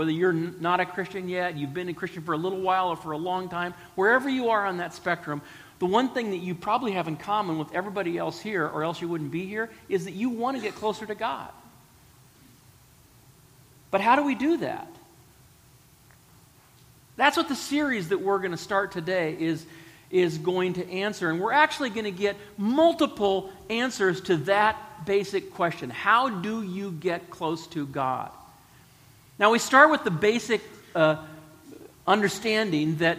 Whether you're not a Christian yet, you've been a Christian for a little while or for a long time, wherever you are on that spectrum, the one thing that you probably have in common with everybody else here, or else you wouldn't be here, is that you want to get closer to God. But how do we do that? That's what the series that we're going to start today is going to answer. And we're actually going to get multiple answers to that basic question. How do you get close to God? Now we start with the basic understanding that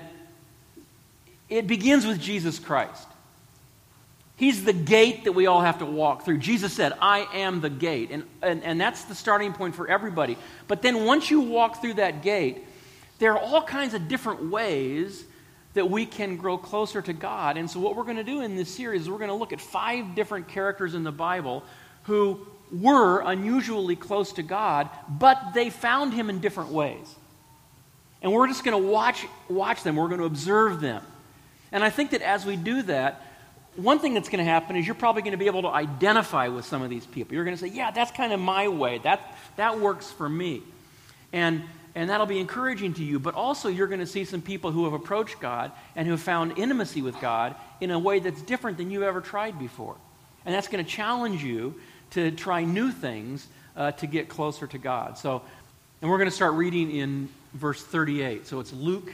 it begins with Jesus Christ. He's the gate that we all have to walk through. Jesus said, I am the gate. And that's the starting point for everybody. But then once you walk through that gate, there are all kinds of different ways that we can grow closer to God. And so what we're going to do in this series is we're going to look at 5 different characters in the Bible who were unusually close to God, but they found Him in different ways. And we're just going to watch them. We're going to observe them. And I think that as we do that, one thing that's going to happen is you're probably going to be able to identify with some of these people. You're going to say, yeah, that's kind of my way. That works for me. And that'll be encouraging to you. But also you're going to see some people who have approached God and who have found intimacy with God in a way that's different than you've ever tried before. And that's going to challenge you to try new things to get closer to God. And we're going to start reading in verse 38. So it's Luke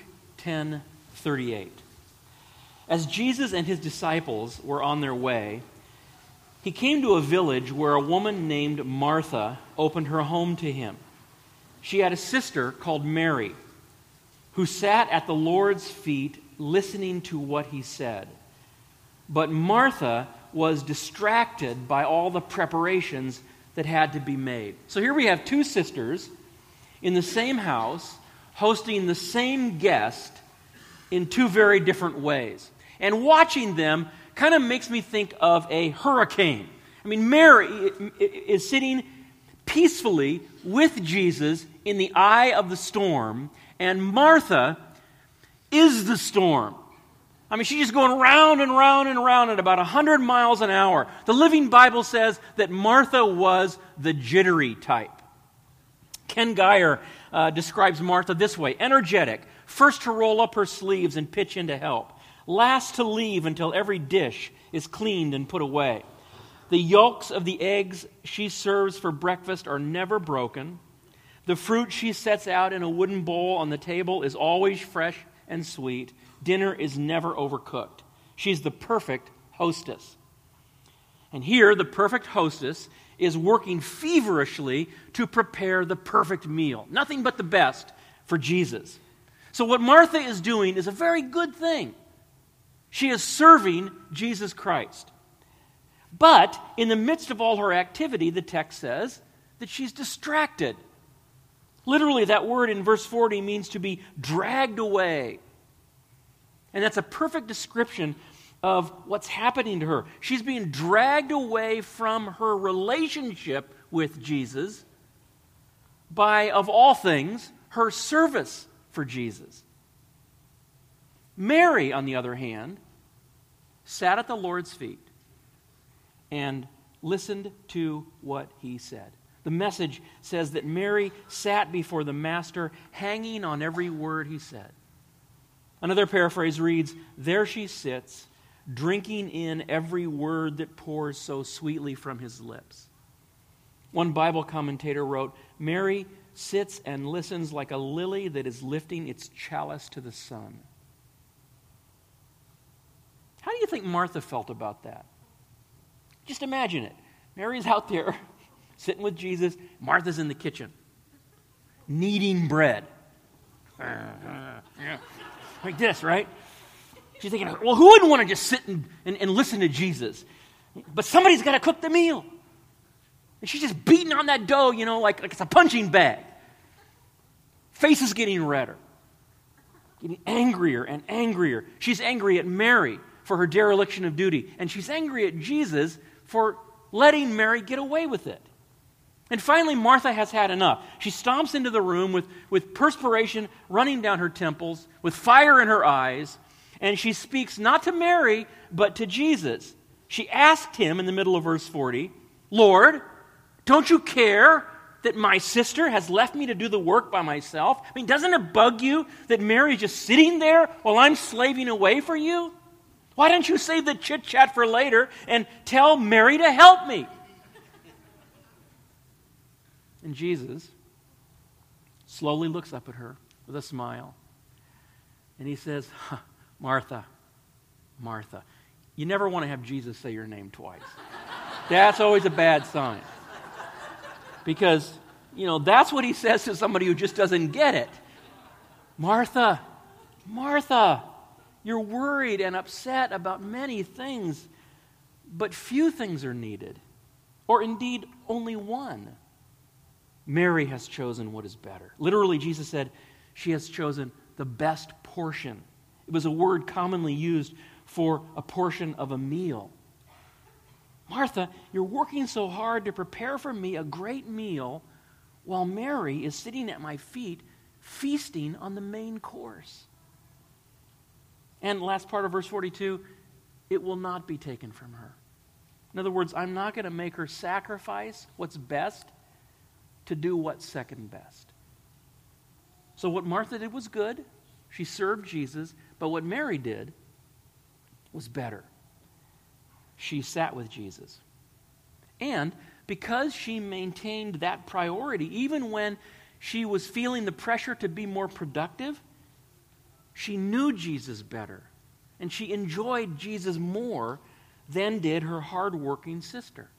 10:38. As Jesus and His disciples were on their way, He came to a village where a woman named Martha opened her home to Him. She had a sister called Mary, who sat at the Lord's feet listening to what He said. But Martha was distracted by all the preparations that had to be made. So here we have 2 sisters in the same house hosting the same guest in 2 very different ways. And watching them kind of makes me think of a hurricane. I mean, Mary is sitting peacefully with Jesus in the eye of the storm, and Martha is the storm. I mean, she's just going round and round and round at about 100 miles an hour. The Living Bible says that Martha was the jittery type. Ken Geyer describes Martha this way: energetic, first to roll up her sleeves and pitch in to help, last to leave until every dish is cleaned and put away. The yolks of the eggs she serves for breakfast are never broken. The fruit she sets out in a wooden bowl on the table is always fresh and sweet. Dinner is never overcooked. She's the perfect hostess. And here, the perfect hostess is working feverishly to prepare the perfect meal. Nothing but the best for Jesus. So what Martha is doing is a very good thing. She is serving Jesus Christ. But in the midst of all her activity, the text says that she's distracted. Literally, that word in verse 40 means to be dragged away. And that's a perfect description of what's happening to her. She's being dragged away from her relationship with Jesus by, of all things, her service for Jesus. Mary, on the other hand, sat at the Lord's feet and listened to what He said. The Message says that Mary sat before the Master, hanging on every word He said. Another paraphrase reads, there she sits, drinking in every word that pours so sweetly from His lips. One Bible commentator wrote, Mary sits and listens like a lily that is lifting its chalice to the sun. How do you think Martha felt about that? Just imagine it. Mary's out there sitting with Jesus. Martha's in the kitchen kneading bread. Like this, right? She's thinking, well, who wouldn't want to just sit and listen to Jesus? But somebody's got to cook the meal. And she's just beating on that dough, like it's a punching bag. Face is getting redder. Getting angrier and angrier. She's angry at Mary for her dereliction of duty. And she's angry at Jesus for letting Mary get away with it. And finally, Martha has had enough. She stomps into the room with perspiration running down her temples, with fire in her eyes, and she speaks not to Mary, but to Jesus. She asked Him in the middle of verse 40, Lord, don't you care that my sister has left me to do the work by myself? I mean, doesn't it bug you that Mary's just sitting there while I'm slaving away for you? Why don't you save the chit-chat for later and tell Mary to help me? And Jesus slowly looks up at her with a smile. And he says, Martha, Martha. You never want to have Jesus say your name twice. That's always a bad sign. Because, that's what he says to somebody who just doesn't get it. Martha, Martha, you're worried and upset about many things, but few things are needed. Or indeed, only one. Mary has chosen what is better. Literally, Jesus said, she has chosen the best portion. It was a word commonly used for a portion of a meal. Martha, you're working so hard to prepare for me a great meal while Mary is sitting at my feet feasting on the main course. And last part of verse 42, it will not be taken from her. In other words, I'm not going to make her sacrifice what's best to do what's second best. So what Martha did was good. She served Jesus. But what Mary did was better. She sat with Jesus. And because she maintained that priority, even when she was feeling the pressure to be more productive, she knew Jesus better. And she enjoyed Jesus more than did her hardworking sister.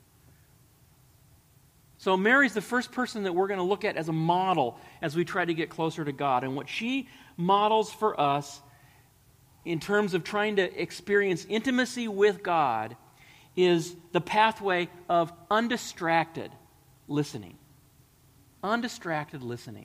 So Mary's the first person that we're going to look at as a model as we try to get closer to God. And what she models for us in terms of trying to experience intimacy with God is the pathway of undistracted listening. Undistracted listening.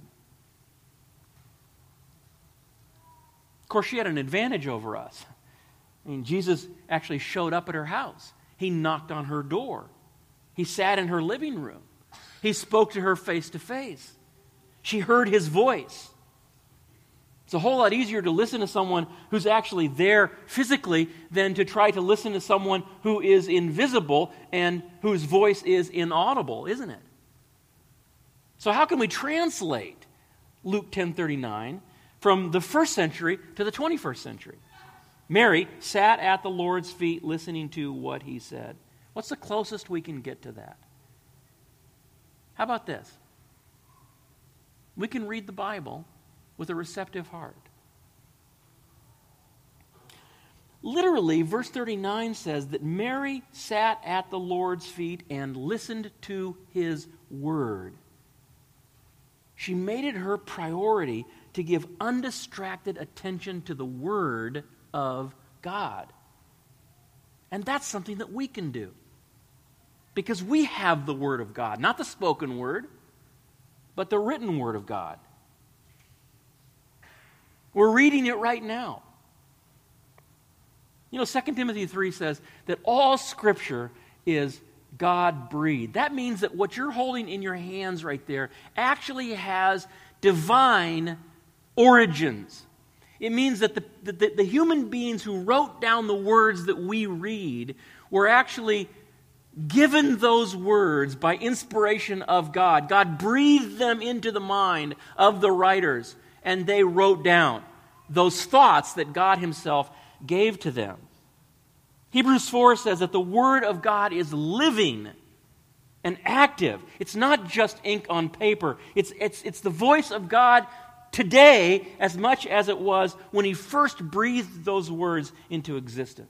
Of course, she had an advantage over us. I mean, Jesus actually showed up at her house. He knocked on her door. He sat in her living room. He spoke to her face to face. She heard his voice. It's a whole lot easier to listen to someone who's actually there physically than to try to listen to someone who is invisible and whose voice is inaudible, isn't it? So how can we translate Luke 10:39 from the first century to the 21st century? Mary sat at the Lord's feet listening to what he said. What's the closest we can get to that? How about this? We can read the Bible with a receptive heart. Literally, verse 39 says that Mary sat at the Lord's feet and listened to his word. She made it her priority to give undistracted attention to the word of God. And that's something that we can do. Because we have the Word of God. Not the spoken Word, but the written Word of God. We're reading it right now. 2 Timothy 3 says that all Scripture is God-breathed. That means that what you're holding in your hands right there actually has divine origins. It means that the human beings who wrote down the words that we read were actually given those words by inspiration of God. God breathed them into the mind of the writers, and they wrote down those thoughts that God himself gave to them. Hebrews 4 says that the Word of God is living and active. It's not just ink on paper. It's the voice of God today as much as it was when he first breathed those words into existence.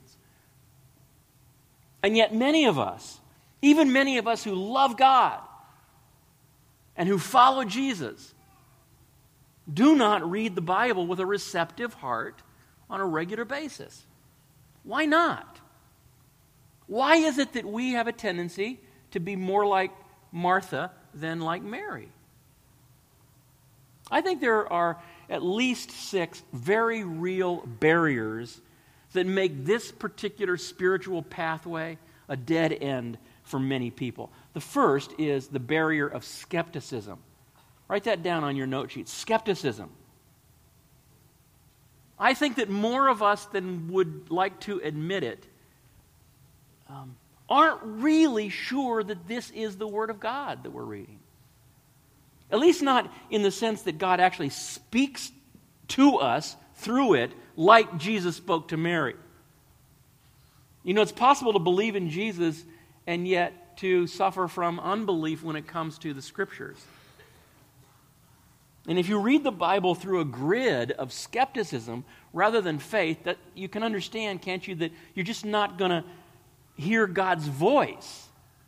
And yet many of us, even many of us who love God and who follow Jesus, do not read the Bible with a receptive heart on a regular basis. Why not? Why is it that we have a tendency to be more like Martha than like Mary? I think there are at least 6 very real barriers that make this particular spiritual pathway a dead end for many people. The first is the barrier of skepticism. Write that down on your note sheet. Skepticism. I think that more of us than would like to admit it aren't really sure that this is the Word of God that we're reading. At least not in the sense that God actually speaks to us through it like Jesus spoke to Mary. You know, it's possible to believe in Jesus and yet to suffer from unbelief when it comes to the Scriptures. And if you read the Bible through a grid of skepticism rather than faith, that you can understand, can't you, that you're just not going to hear God's voice.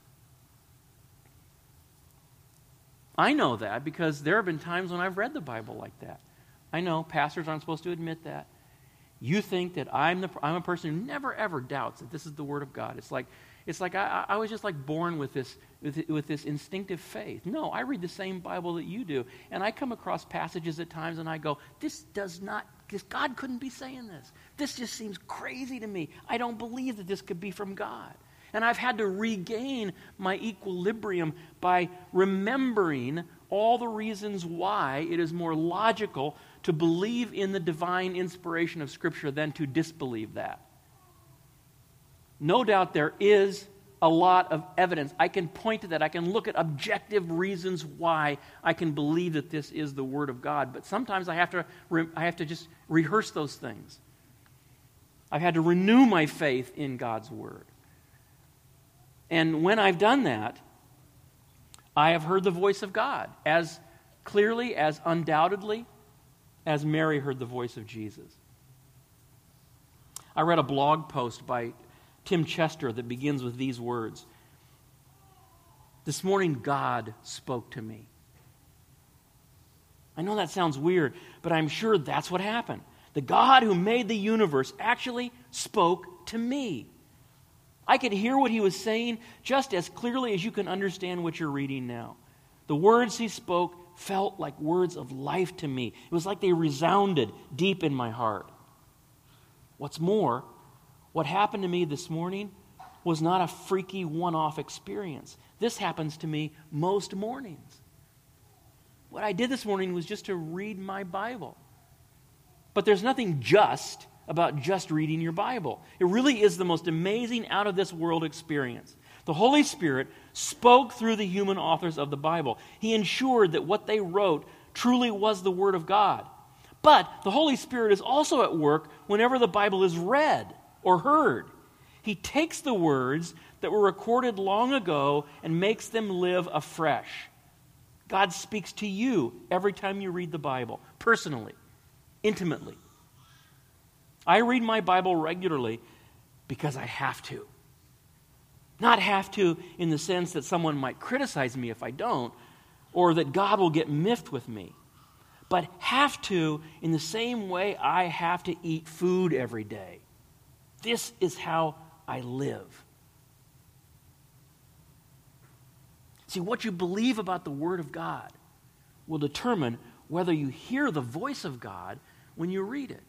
I know that because there have been times when I've read the Bible like that. I know pastors aren't supposed to admit that. You think that I'm a person who never ever doubts that this is the Word of God. It's like I was just like born with this instinctive faith. No, I read the same Bible that you do, and I come across passages at times and I go, this God couldn't be saying this. This just seems crazy to me. I don't believe that this could be from God. And I've had to regain my equilibrium by remembering all the reasons why it is more logical to believe in the divine inspiration of Scripture than to disbelieve that. No doubt there is a lot of evidence. I can point to that. I can look at objective reasons why I can believe that this is the Word of God. But sometimes I have to just rehearse those things. I've had to renew my faith in God's Word. And when I've done that, I have heard the voice of God as clearly, as undoubtedly as Mary heard the voice of Jesus. I read a blog post by Tim Chester that begins with these words. This morning, God spoke to me. I know that sounds weird, but I'm sure that's what happened. The God who made the universe actually spoke to me. I could hear what he was saying just as clearly as you can understand what you're reading now. The words he spoke felt like words of life to me. It was like they resounded deep in my heart. What's more, what happened to me this morning was not a freaky one-off experience. This happens to me most mornings. What I did this morning was just to read my Bible. But there's nothing just about just reading your Bible. It really is the most amazing out-of-this-world experience. The Holy Spirit spoke through the human authors of the Bible. He ensured that what they wrote truly was the Word of God. But the Holy Spirit is also at work whenever the Bible is read or heard. He takes the words that were recorded long ago and makes them live afresh. God speaks to you every time you read the Bible, personally, intimately. I read my Bible regularly because I have to. Not have to in the sense that someone might criticize me if I don't, or that God will get miffed with me. But have to in the same way I have to eat food every day. This is how I live. See, what you believe about the Word of God will determine whether you hear the voice of God when you read it.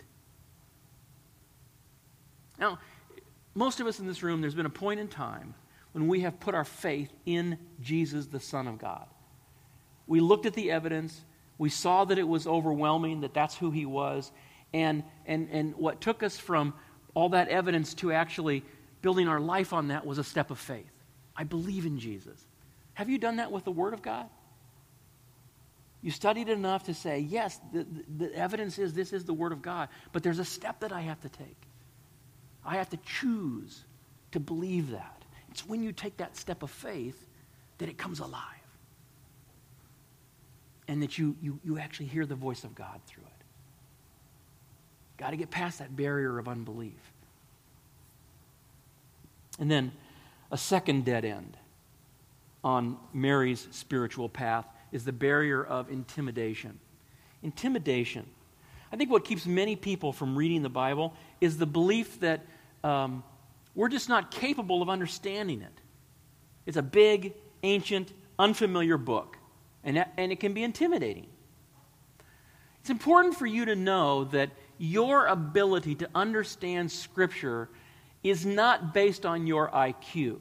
Now, most of us in this room, there's been a point in time when we have put our faith in Jesus, the Son of God. We looked at the evidence. We saw that it was overwhelming, that that's who he was. And what took us from all that evidence to actually building our life on that was a step of faith. I believe in Jesus. Have you done that with the Word of God? You studied enough to say, yes, the evidence is this is the Word of God, but there's a step that I have to take. I have to choose to believe that. It's when you take that step of faith that it comes alive. And that you actually hear the voice of God through it. Got to get past that barrier of unbelief. And then a second dead end on Mary's spiritual path is the barrier of intimidation. Intimidation. I think what keeps many people from reading the Bible is the belief that we're just not capable of understanding it. It's a big, ancient, unfamiliar book, and it can be intimidating. It's important for you to know that your ability to understand Scripture is not based on your IQ.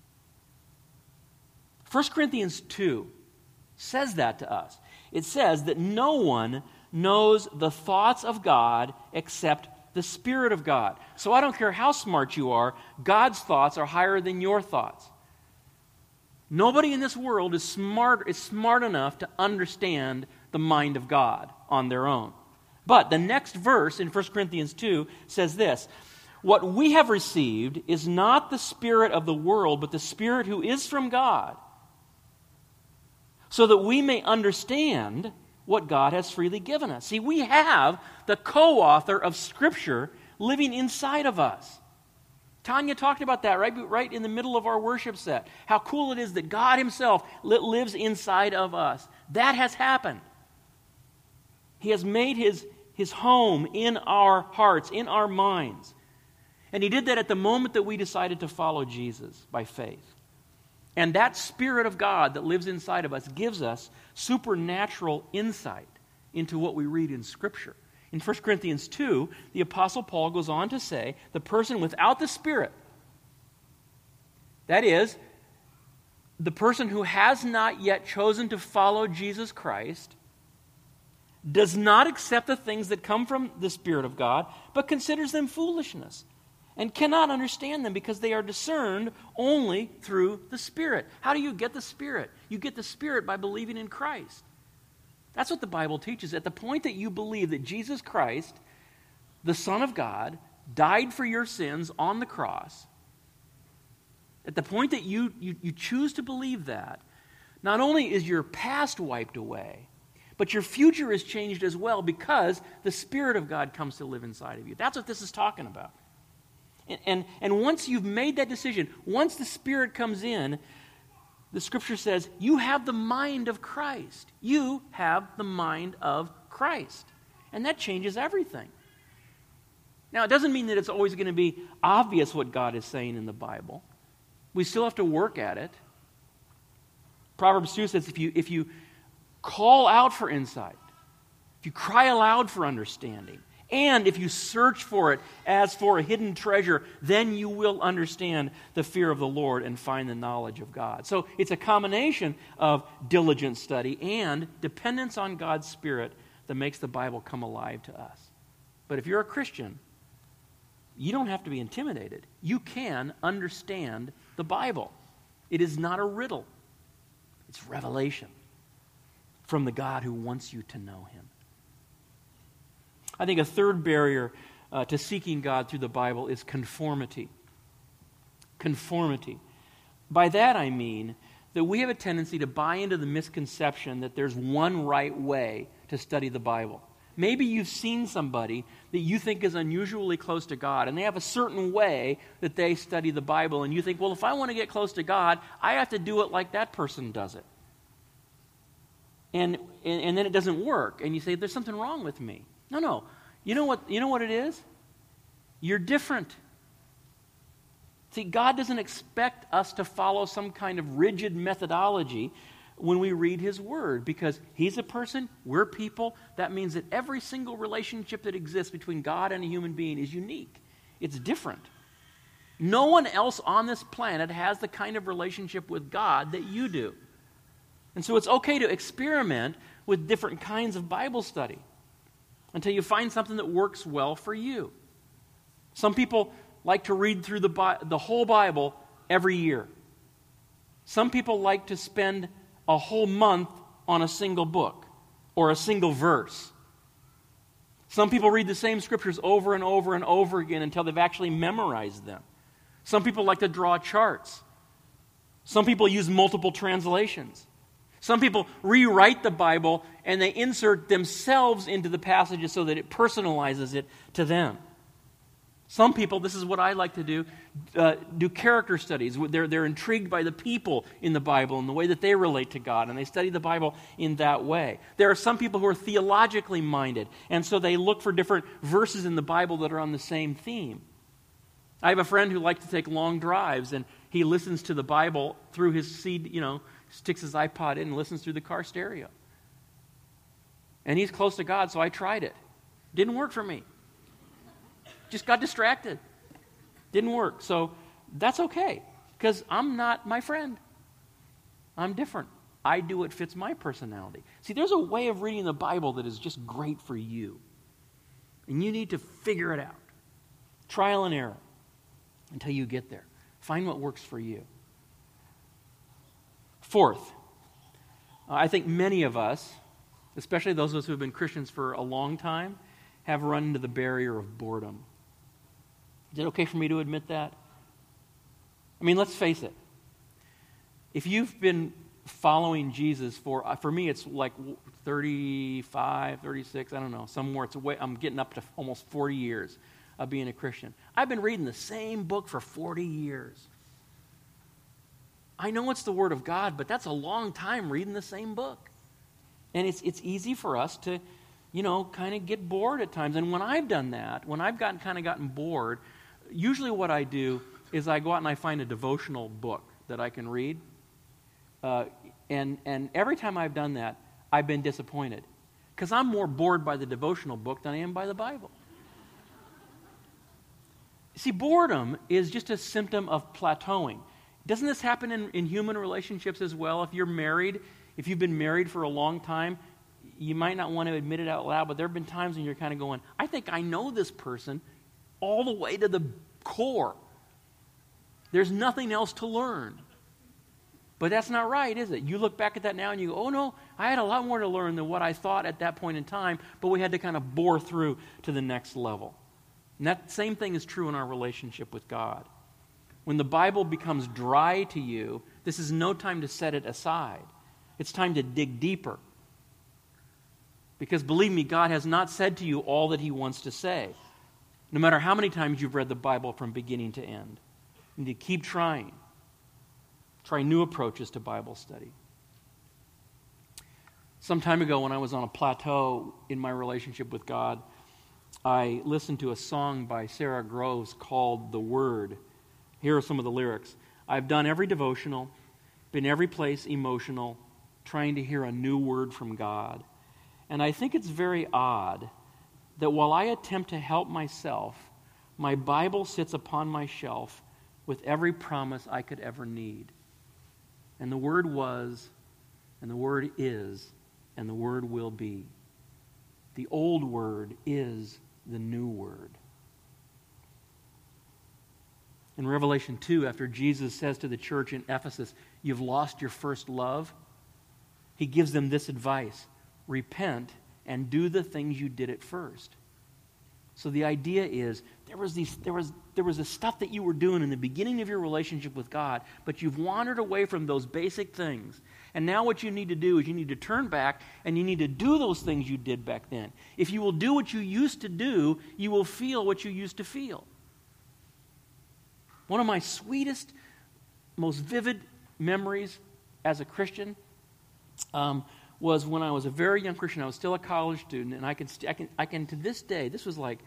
1 Corinthians 2 says that to us. It says that no one knows the thoughts of God except the Spirit of God. So I don't care how smart you are, God's thoughts are higher than your thoughts. Nobody in this world is smart enough to understand the mind of God on their own. But the next verse in 1 Corinthians 2 says this, "What we have received is not the spirit of the world, but the Spirit who is from God, so that we may understand what God has freely given us." See, we have the co-author of Scripture living inside of us. Tanya talked about that right in the middle of our worship set. How cool it is that God Himself lives inside of us. That has happened. He has made His home in our hearts, in our minds. And He did that at the moment that we decided to follow Jesus by faith. And that Spirit of God that lives inside of us gives us supernatural insight into what we read in Scripture. In 1 Corinthians 2, the Apostle Paul goes on to say, the person without the Spirit, that is, the person who has not yet chosen to follow Jesus Christ, does not accept the things that come from the Spirit of God, but considers them foolishness, and cannot understand them because they are discerned only through the Spirit. How do you get the Spirit? You get the Spirit by believing in Christ. That's what the Bible teaches. At the point that you believe that Jesus Christ, the Son of God, died for your sins on the cross, at the point that you choose to believe that, not only is your past wiped away, but your future is changed as well because the Spirit of God comes to live inside of you. That's what this is talking about. And once you've made that decision, once the Spirit comes in, the Scripture says, you have the mind of Christ. You have the mind of Christ. And that changes everything. Now, it doesn't mean that it's always going to be obvious what God is saying in the Bible. We still have to work at it. Proverbs 2 says, if you call out for insight, if you cry aloud for understanding, and if you search for it as for a hidden treasure, then you will understand the fear of the Lord and find the knowledge of God. So it's a combination of diligent study and dependence on God's Spirit that makes the Bible come alive to us. But if you're a Christian, you don't have to be intimidated. You can understand the Bible. It is not a riddle. It's revelation from the God who wants you to know Him. I think a third barrier to seeking God through the Bible is conformity. Conformity. By that I mean that we have a tendency to buy into the misconception that there's one right way to study the Bible. Maybe you've seen somebody that you think is unusually close to God, and they have a certain way that they study the Bible, and you think, well, if I want to get close to God, I have to do it like that person does it. And then it doesn't work, and you say, there's something wrong with me. No. You know what it is? You're different. See, God doesn't expect us to follow some kind of rigid methodology when we read His Word, because He's a person, we're people. That means that every single relationship that exists between God and a human being is unique. It's different. No one else on this planet has the kind of relationship with God that you do. And so it's okay to experiment with different kinds of Bible study until you find something that works well for you. Some people like to read through the whole Bible every year. Some people like to spend a whole month on a single book or a single verse. Some people read the same scriptures over and over and over again until they've actually memorized them. Some people like to draw charts. Some people use multiple translations. Some people rewrite the Bible and they insert themselves into the passages so that it personalizes it to them. Some people, this is what I like to do character studies. They're intrigued by the people in the Bible and the way that they relate to God, and they study the Bible in that way. There are some people who are theologically minded, and so they look for different verses in the Bible that are on the same theme. I have a friend who likes to take long drives, and he listens to the Bible through his sticks his iPod in and listens through the car stereo. And he's close to God, so I tried it. Didn't work for me. Just got distracted. Didn't work. So that's okay, because I'm not my friend. I'm different. I do what fits my personality. See, there's a way of reading the Bible that is just great for you. And you need to figure it out. Trial and error until you get there. Find what works for you. Fourth, I think many of us, especially those of us who have been Christians for a long time, have run into the barrier of boredom. Is it okay for me to admit that? I mean, let's face it. If you've been following Jesus for me, it's like 35, 36, I don't know, somewhere. I'm getting up to almost 40 years of being a Christian. I've been reading the same book for 40 years. I know it's the Word of God, but that's a long time reading the same book. And it's easy for us to, kind of get bored at times. And when I've done that, when I've gotten bored, usually what I do is I go out and I find a devotional book that I can read. And every time I've done that, I've been disappointed. Because I'm more bored by the devotional book than I am by the Bible. See, boredom is just a symptom of plateauing. Doesn't this happen in human relationships as well? If you're married, if you've been married for a long time, you might not want to admit it out loud, but there have been times when you're kind of going, I think I know this person all the way to the core. There's nothing else to learn. But that's not right, is it? You look back at that now and you go, oh no, I had a lot more to learn than what I thought at that point in time, but we had to kind of bore through to the next level. And that same thing is true in our relationship with God. When the Bible becomes dry to you, this is no time to set it aside. It's time to dig deeper. Because believe me, God has not said to you all that He wants to say. No matter how many times you've read the Bible from beginning to end. You need to keep trying. Try new approaches to Bible study. Some time ago when I was on a plateau in my relationship with God, I listened to a song by Sarah Groves called The Word. Here are some of the lyrics. I've done every devotional, been every place emotional, trying to hear a new word from God. And I think it's very odd that while I attempt to help myself, my Bible sits upon my shelf with every promise I could ever need. And the Word was, and the Word is, and the Word will be. The old Word is the new Word. In Revelation 2, after Jesus says to the church in Ephesus, you've lost your first love, He gives them this advice: repent and do the things you did at first. So the idea is there was this stuff that you were doing in the beginning of your relationship with God, but you've wandered away from those basic things. And now what you need to do is you need to turn back and you need to do those things you did back then. If you will do what you used to do, you will feel what you used to feel. One of my sweetest, most vivid memories as a Christian was when I was a very young Christian. I was still a college student, and I can to this day, this was like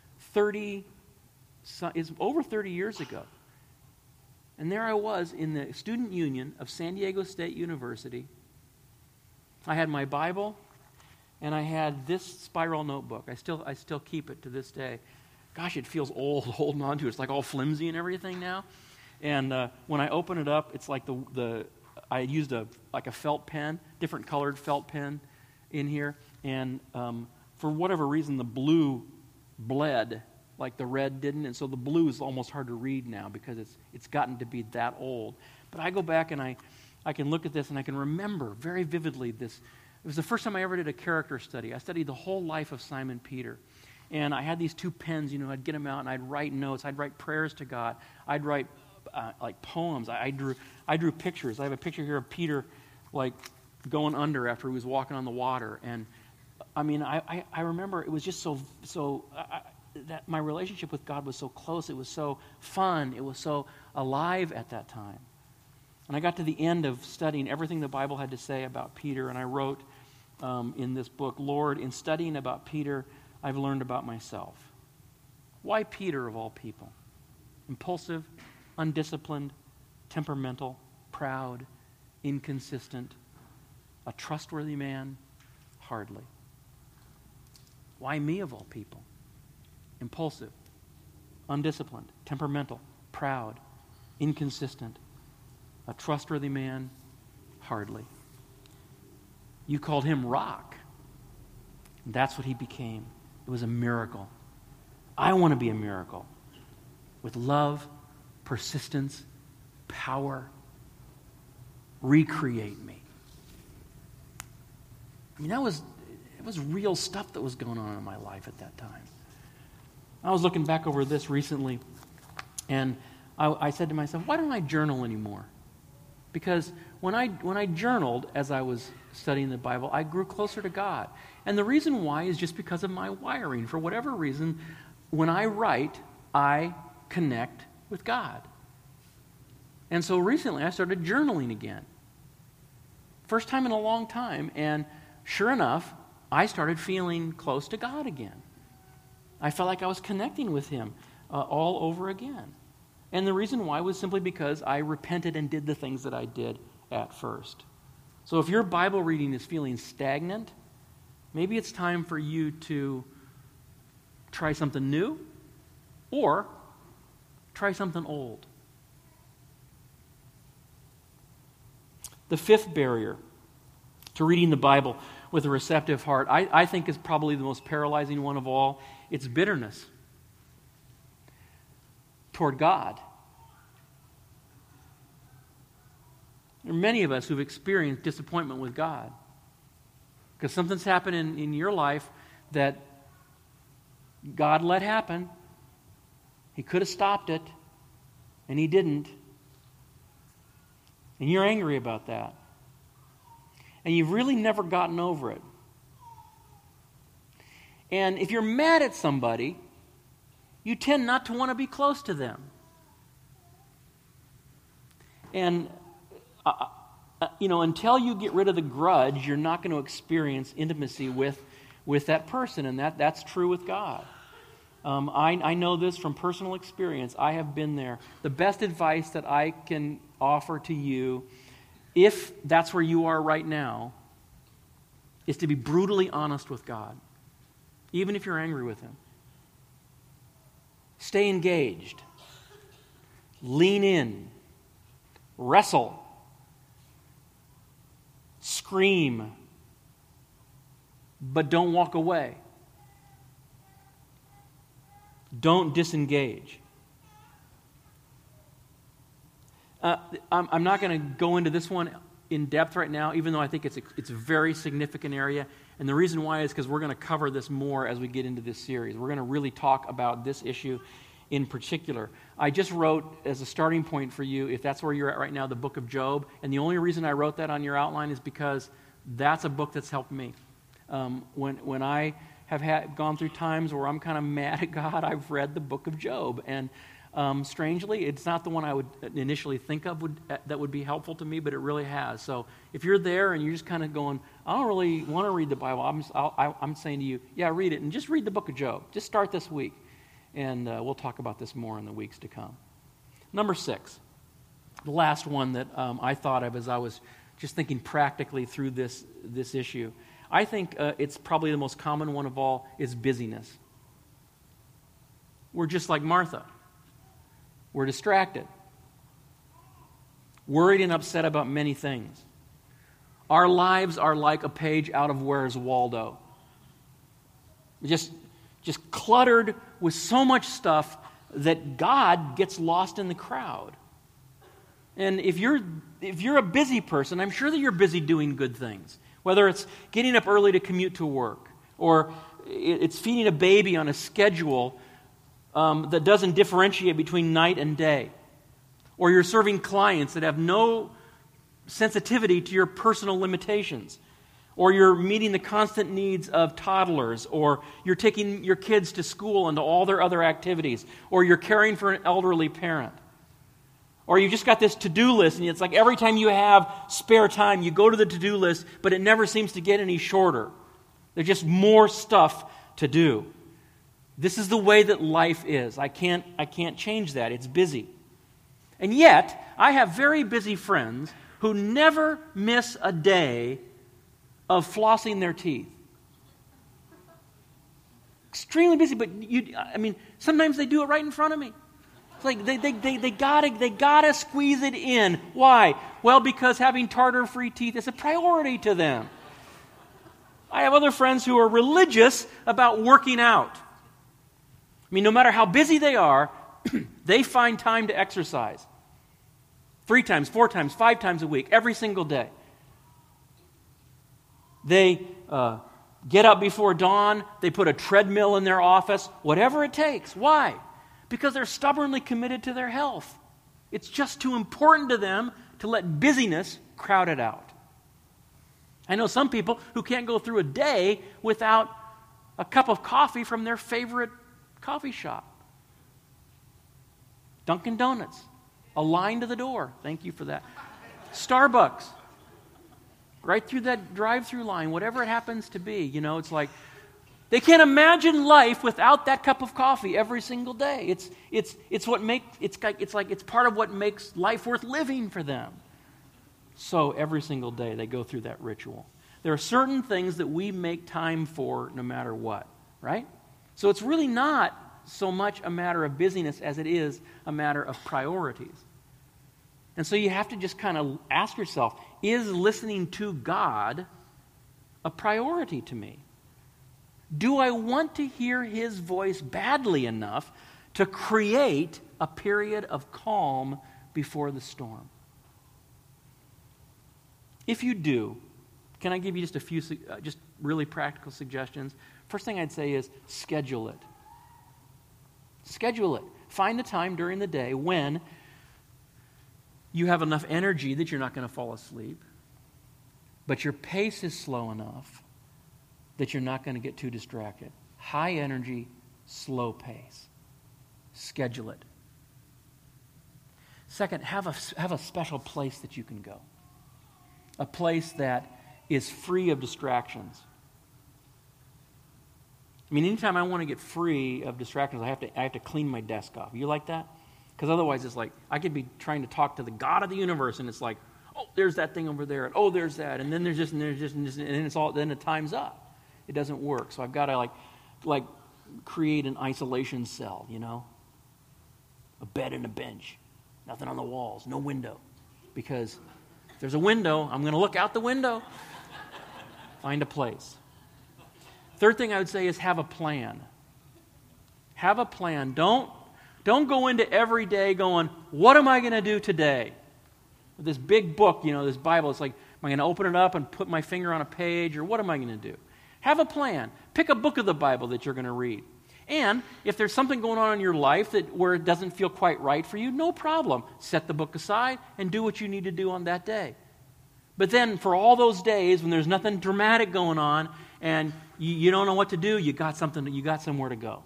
it's over 30 years ago. And there I was in the student union of San Diego State University. I had my Bible, and I had this spiral notebook. I still keep it to this day. Gosh, it feels old holding on to it. It's like all flimsy and everything now. And when I open it up, it's like I used a felt pen, different colored felt pen in here. And for whatever reason, the blue bled like the red didn't. And so the blue is almost hard to read now because it's gotten to be that old. But I go back and I can look at this and I can remember very vividly this. It was the first time I ever did a character study. I studied the whole life of Simon Peter. And I had these two pens, I'd get them out and I'd write notes. I'd write prayers to God. I'd write like poems. I drew pictures. I have a picture here of Peter like going under after he was walking on the water. And I mean, I remember it was just so that my relationship with God was so close. It was so fun. It was so alive at that time. And I got to the end of studying everything the Bible had to say about Peter, and I wrote in this book, Lord, in studying about Peter, I've learned about myself. Why Peter of all people? Impulsive, undisciplined, temperamental, proud, inconsistent, a trustworthy man? Hardly. Why me of all people? Impulsive, undisciplined, temperamental, proud, inconsistent, a trustworthy man? Hardly. You called him rock. That's what he became. It was a miracle. I want to be a miracle with love, persistence, power, recreate me. I mean, it was real stuff that was going on in my life at that time. I was looking back over this recently, and I said to myself, why don't I journal anymore? Because when I journaled as I was studying the Bible, I grew closer to God. And the reason why is just because of my wiring. For whatever reason, when I write, I connect with God. And so recently I started journaling again. First time in a long time, and sure enough, I started feeling close to God again. I felt like I was connecting with Him all over again. And the reason why was simply because I repented and did the things that I did at first. So if your Bible reading is feeling stagnant, maybe it's time for you to try something new or try something old. The fifth barrier to reading the Bible with a receptive heart, I think is probably the most paralyzing one of all. It's bitterness toward God. There are many of us who've experienced disappointment with God because something's happened in your life that God let happen. He could have stopped it, and He didn't. And you're angry about that. And you've really never gotten over it. And if you're mad at somebody, you tend not to want to be close to them. And, until you get rid of the grudge, you're not going to experience intimacy with that person. And that's true with God. I know this from personal experience. I have been there. The best advice that I can offer to you, if that's where you are right now, is to be brutally honest with God, even if you're angry with Him. Stay engaged. Lean in. Wrestle. Scream. But don't walk away. Don't disengage. I'm not going to go into this one in depth right now, even though I think it's a very significant area. And the reason why is because we're going to cover this more as we get into this series. We're going to really talk about this issue in particular. I just wrote as a starting point for you, if that's where you're at right now, the book of Job. And the only reason I wrote that on your outline is because that's a book that's helped me. When I have gone through times where I'm kind of mad at God, I've read the book of Job. And strangely, it's not the one I would initially think of that would be helpful to me, but it really has. So if you're there and you're just kind of going, I don't really want to read the Bible, I'm saying to you, yeah, read it. And just read the book of Job. Just start this week. And we'll talk about this more in the weeks to come. Number 6, the last one that I thought of as I was just thinking practically through this issue. I think it's probably the most common one of all is busyness. We're just like Martha. We're distracted, worried and upset about many things. Our lives are like a page out of Where's Waldo. Just cluttered with so much stuff that God gets lost in the crowd. And if you're a busy person, I'm sure that you're busy doing good things. Whether it's getting up early to commute to work, or it's feeding a baby on a schedule that doesn't differentiate between night and day. Or you're serving clients that have no sensitivity to your personal limitations. Or you're meeting the constant needs of toddlers. Or you're taking your kids to school and to all their other activities. Or you're caring for an elderly parent. Or you just got this to-do list, and it's like every time you have spare time, you go to the to-do list, but it never seems to get any shorter. There's just more stuff to do. This is the way that life is. I can't change that. It's busy. And yet, I have very busy friends who never miss a day of flossing their teeth. Extremely busy, but sometimes they do it right in front of me. It's like they gotta squeeze it in. Why? Well, because having tartar-free teeth is a priority to them. I have other friends who are religious about working out. No matter how busy they are, they find time to exercise. 3 times, 4 times, 5 times a week, every single day. They get up before dawn. They put a treadmill in their office, whatever it takes. Why? Because they're stubbornly committed to their health. It's just too important to them to let busyness crowd it out. I know some people who can't go through a day without a cup of coffee from their favorite coffee shop. Dunkin' Donuts, a line to the door. Thank you for that. Starbucks, right through that drive-through line, whatever it happens to be. It's like they can't imagine life without that cup of coffee every single day. It's part of what makes life worth living for them. So every single day they go through that ritual. There are certain things that we make time for no matter what, right? So it's really not so much a matter of busyness as it is a matter of priorities. And so you have to just kind of ask yourself, is listening to God a priority to me? Do I want to hear His voice badly enough to create a period of calm before the storm? If you do, can I give you just a few just really practical suggestions? First thing I'd say is schedule it. Schedule it. Find the time during the day when you have enough energy that you're not going to fall asleep, but your pace is slow enough that you're not going to get too distracted. High energy, slow pace. Schedule it. Second, have a special place that you can go. A place that is free of distractions. I mean, anytime I want to get free of distractions, I have to clean my desk off. You like that? Because otherwise it's like, I could be trying to talk to the God of the universe, and it's like, oh, there's that thing over there, and oh, there's that, and then and then the time's up. It doesn't work. So I've got to like create an isolation cell, a bed and a bench, nothing on the walls, no window, because if there's a window, I'm going to look out the window. Find a place. Third thing I would say is have a plan. Have a plan. Don't go into every day going, what am I going to do today? With this big book, this Bible, it's like, am I going to open it up and put my finger on a page, or what am I going to do? Have a plan. Pick a book of the Bible that you're going to read. And if there's something going on in your life where it doesn't feel quite right for you, no problem. Set the book aside and do what you need to do on that day. But then for all those days when there's nothing dramatic going on and you don't know what to do, you got somewhere to go.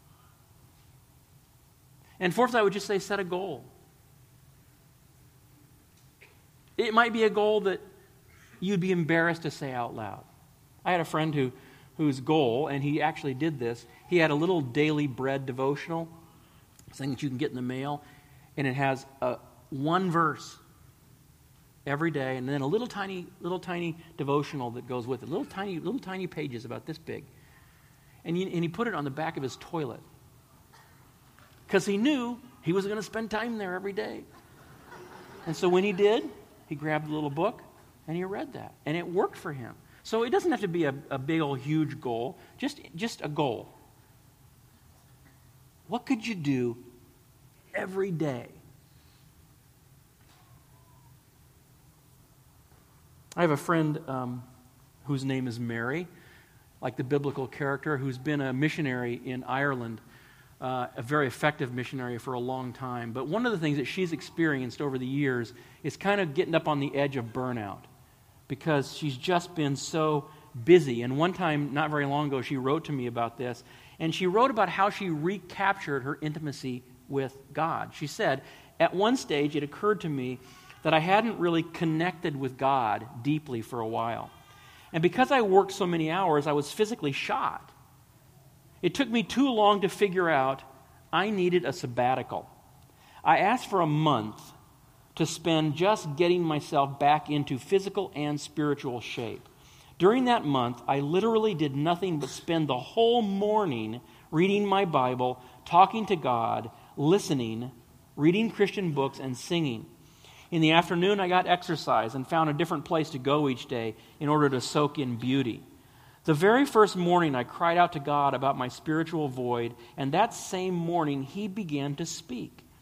And fourth, I would just say set a goal. It might be a goal that you'd be embarrassed to say out loud. I had a friend whose goal, and he actually did this, he had a little daily bread devotional, thing that you can get in the mail, and it has one verse every day, and then a little tiny devotional that goes with it, little tiny pages about this big. And he put it on the back of his toilet because he knew he was going to spend time there every day. And so when he did, he grabbed a little book and he read that, and it worked for him. So it doesn't have to be a big old huge goal, just a goal. What could you do every day? I have a friend whose name is Mary, like the biblical character, who's been a missionary in Ireland, a very effective missionary for a long time. But one of the things that she's experienced over the years is kind of getting up on the edge of burnout, because she's just been so busy. And one time, not very long ago, she wrote to me about this, and she wrote about how she recaptured her intimacy with God. She said, at one stage, it occurred to me that I hadn't really connected with God deeply for a while. And because I worked so many hours, I was physically shot. It took me too long to figure out I needed a sabbatical. I asked for a month to spend just getting myself back into physical and spiritual shape. During that month, I literally did nothing but spend the whole morning reading my Bible, talking to God, listening, reading Christian books, and singing. In the afternoon, I got exercise and found a different place to go each day in order to soak in beauty. The very first morning, I cried out to God about my spiritual void, and that same morning, He began to speak.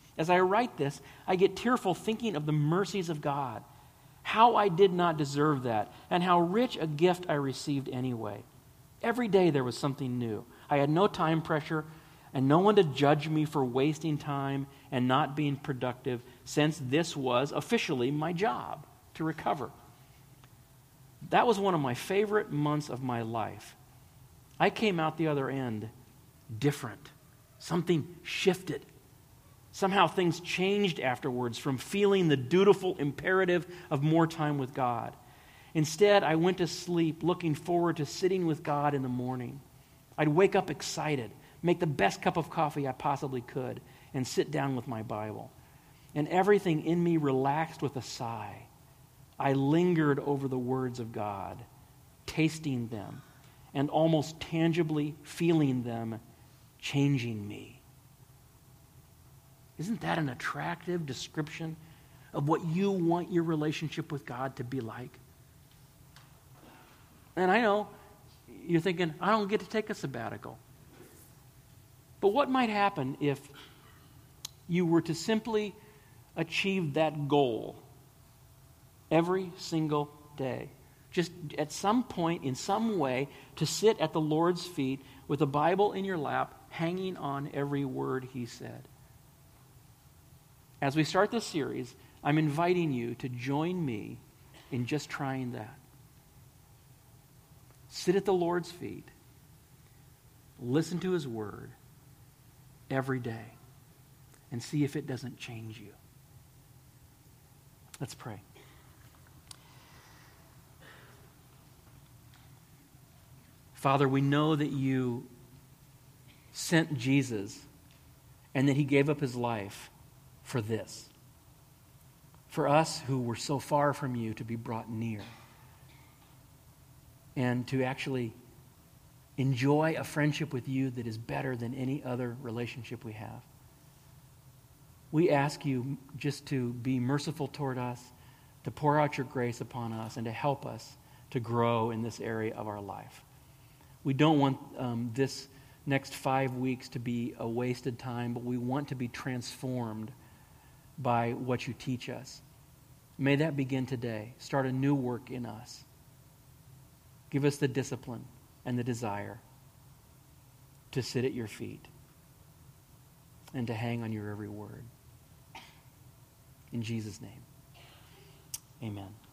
As I write this, I get tearful thinking of the mercies of God, how I did not deserve that, and how rich a gift I received anyway. Every day there was something new. I had no time pressure and no one to judge me for wasting time and not being productive, since this was officially my job to recover. That was one of my favorite months of my life. I came out the other end different. Something shifted. Somehow things changed afterwards from feeling the dutiful imperative of more time with God. Instead, I went to sleep looking forward to sitting with God in the morning. I'd wake up excited, make the best cup of coffee I possibly could, and sit down with my Bible. And everything in me relaxed with a sigh. I lingered over the words of God, tasting them, and almost tangibly feeling them changing me. Isn't that an attractive description of what you want your relationship with God to be like? And I know you're thinking, I don't get to take a sabbatical. But what might happen if you were to simply achieve that goal every single day? Just at some point, in some way, to sit at the Lord's feet with a Bible in your lap, hanging on every word He said. As we start this series, I'm inviting you to join me in just trying that. Sit at the Lord's feet. Listen to His Word every day and see if it doesn't change you. Let's pray. Father, we know that you sent Jesus and that He gave up His life for this. For us who were so far from you to be brought near. And to actually enjoy a friendship with you that is better than any other relationship we have. We ask you just to be merciful toward us, to pour out your grace upon us, and to help us to grow in this area of our life. We don't want this next 5 weeks to be a wasted time, but we want to be transformed by what you teach us. May that begin today. Start a new work in us. Give us the discipline and the desire to sit at your feet and to hang on your every word. In Jesus' name, amen.